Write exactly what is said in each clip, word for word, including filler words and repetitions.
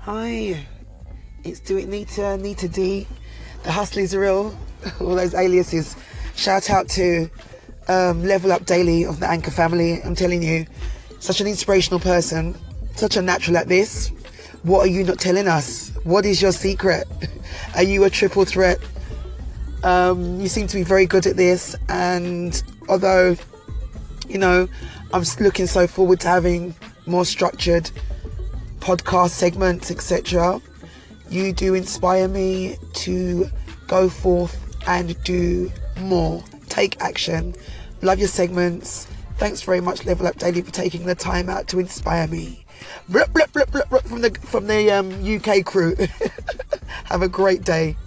Hi, it's Do It Nita, Nita D. The hustle is real. All those aliases. Shout out to um, Level Up Daily of the Anchor family. I'm telling you, such an inspirational person, such a natural at this. What are you not telling us? What is your secret? Are you a triple threat? Um, you seem to be very good at this, and although, you know, I'm looking so forward to having more structured podcast segments, et cetera. You do inspire me to go forth and do more. Take action. Love your segments. Thanks very much, Level Up Daily, for taking the time out to inspire me. Blup, blup, blup, blup, blup from the from the um, U K crew. Have a great day.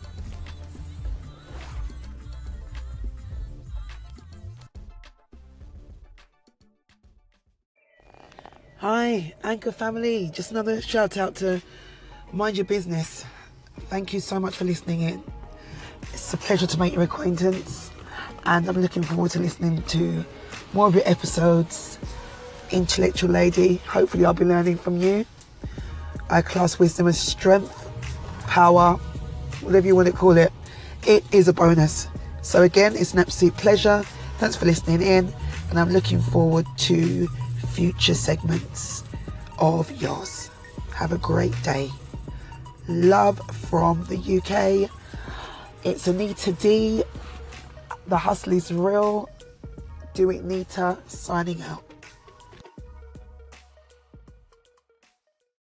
Hi, Anchor family. Just another shout out to Mind Your Business. Thank you so much for listening in. It's a pleasure to make your acquaintance, and I'm looking forward to listening to more of your episodes. Intellectual lady, hopefully I'll be learning from you. I class wisdom as strength, power, whatever you want to call it. It is a bonus. So again, it's an absolute pleasure. Thanks for listening in, and I'm looking forward to future segments of yours. Have a great day. Love from the U K. It's Anita D. The hustle is real. Do It Nita signing out.